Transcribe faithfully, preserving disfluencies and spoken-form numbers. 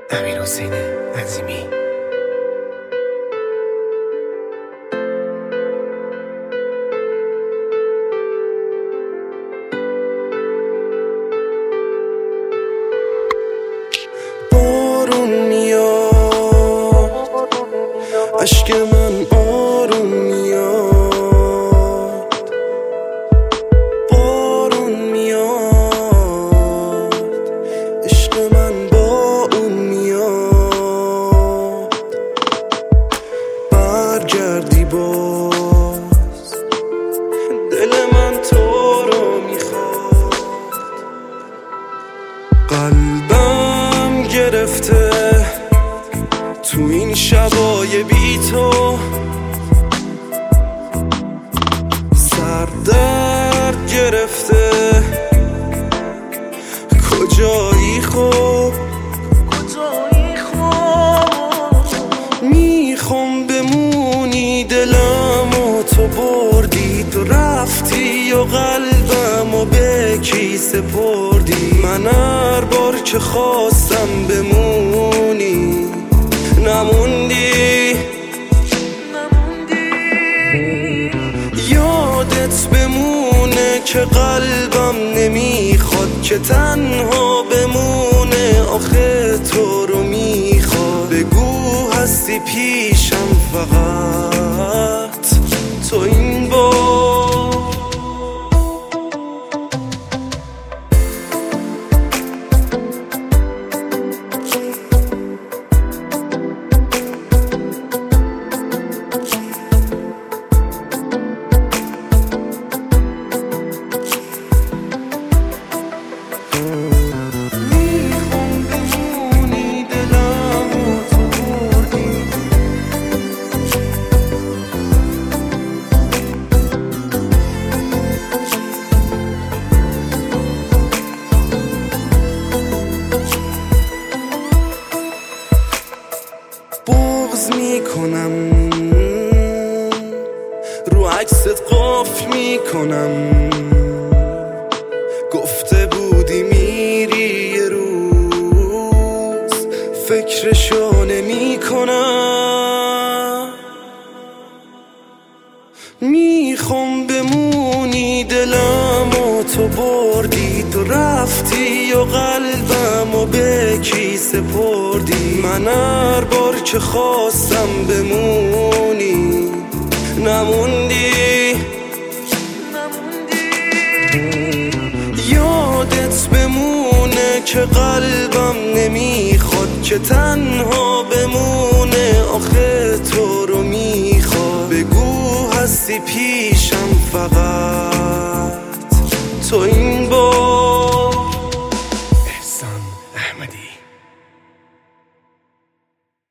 امیرحسین عظیمی. بارون میاد، اشک من آروم میاد. بارون میاد، عشق من با اون میاد. برگردی باز، دل من تو رو میخواد. قلبم گرفته تو این شبای بی تو، سردرد گرفته. کجایی خوب میخوام بمونی، دلم و تو بردی، تو رفتی و قلبم و به کی سپردی. من هر بار که خواستم بمونی نموندی. یادت بمونه که قلبم نمیخواد که تنها بمونه، آخه تو رو میخواد. بگو هستی پیشم فقط تو این بار. بغض میکنم رو عکست قفل میکنم. گفته بودی میری یه روز، فکرشو نمیکنم. میخوام بمونی، دلم و تو بردی، تو رفتی و قلبم و به کی سپردی. من هر بار که خواستم بمونی نموندی. یادت بمونه که قلبم نمیخواد که تنها بمونه، آخه تو رو میخواد. بگو هستی پیشم فقط تو این بار.